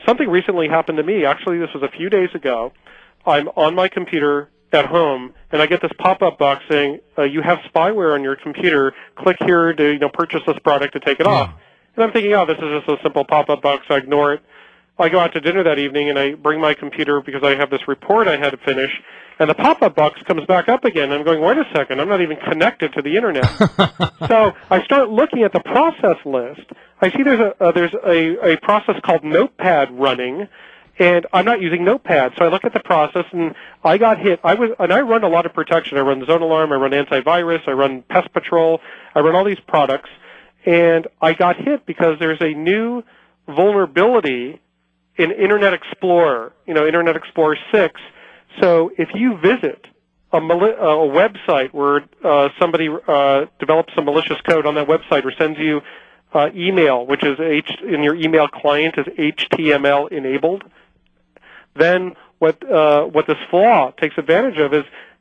something recently happened to me. Actually, this was a few days ago. I'm on my computer at home, and I get this pop-up box saying, you have spyware on your computer. Click here to purchase this product to take it off. And I'm thinking, this is just a simple pop-up box. I ignore it. I go out to dinner that evening, and I bring my computer because I have this report I had to finish, and the pop-up box comes back up again. I'm going, wait a second, I'm not even connected to the Internet. So I start looking at the process list. I see there's a process called Notepad running, and I'm not using Notepad. So I look at the process, and I got hit. I run a lot of protection. I run Zone Alarm, I run antivirus, I run Pest Patrol, I run all these products, and I got hit because there's a new vulnerability in Internet Explorer, Internet Explorer 6. So if you visit a website where somebody develops some malicious code on that website or sends you email, which is in your email client is HTML enabled, then what this flaw takes advantage of is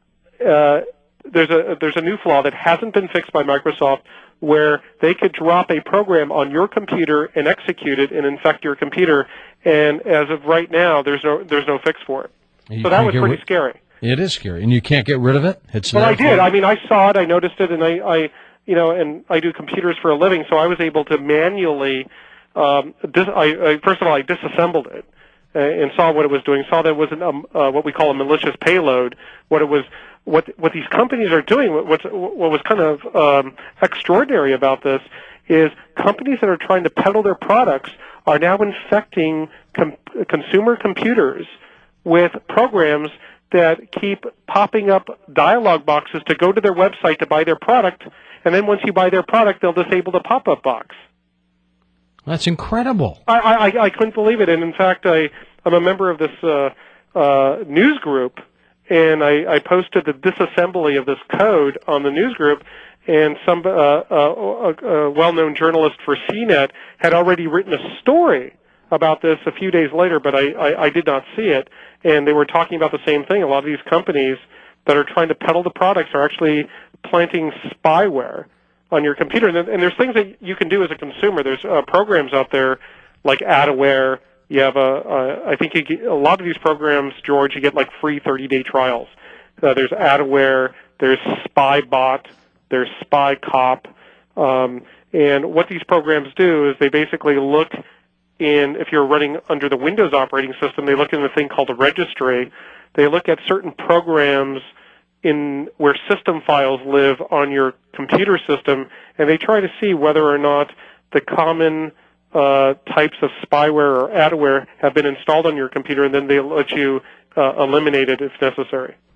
there's a new flaw that hasn't been fixed by Microsoft, where they could drop a program on your computer and execute it and infect your computer. And as of right now, there's no fix for it. So that was pretty scary. It is scary, and you can't get rid of it. I did. I mean, I saw it, I noticed it, and and I do computers for a living, so I was able to manually. First of all, I disassembled it and saw what it was doing. Saw that it was what we call a malicious payload. What these companies are doing. What was kind of extraordinary about this is companies that are trying to peddle their products are now infecting consumer computers with programs that keep popping up dialog boxes to go to their website to buy their product, and then once you buy their product, they'll disable the pop-up box. That's incredible. I couldn't believe it, and in fact, I'm a member of this news group, and I posted the disassembly of this code on the news group, and some a well-known journalist for CNET had already written a story about this a few days later, but I did not see it, and they were talking about the same thing. A lot of these companies that are trying to peddle the products are actually planting spyware on your computer, and there's things that you can do as a consumer. There's programs out there like Adaware. You have I think a lot of these programs, George, you get like free 30-day trials. There's Adaware, there's Spybot, there's SpyCop, and what these programs do is they basically look if you're running under the Windows operating system, they look in a thing called a registry. They look at certain programs where system files live on your computer system, and they try to see whether or not the common types of spyware or adware have been installed on your computer, and then they let you eliminate it if necessary.